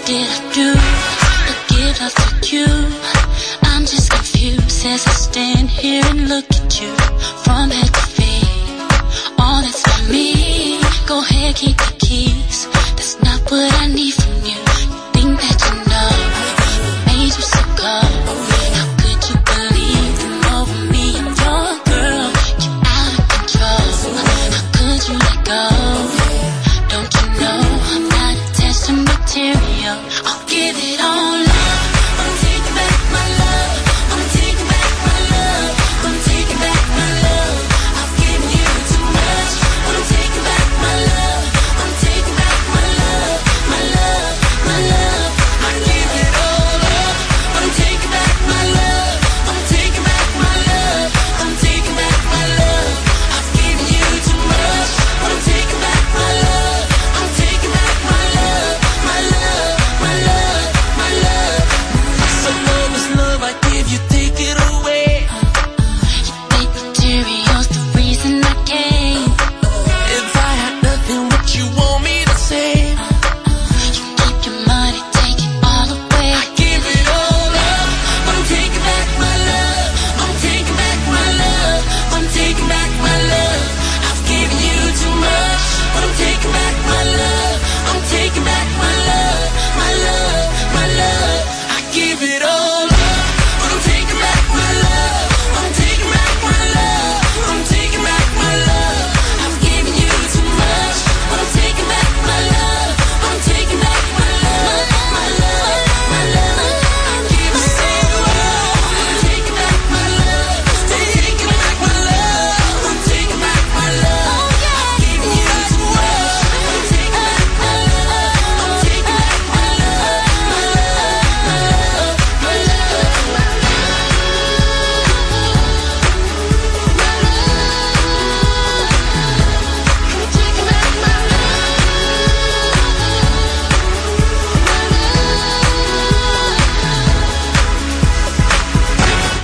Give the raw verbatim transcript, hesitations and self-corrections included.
did I do to give love to you? I'm just confused as I stand here and look at you from head to feet. All that's for me. Go ahead, keep the keys. That's not what I need from you. You think that you know what made you so cold? How could you believe them over me? I'm your girl. You're out of control. How could you let go? Don't you know I'm not attached to material? I'll give it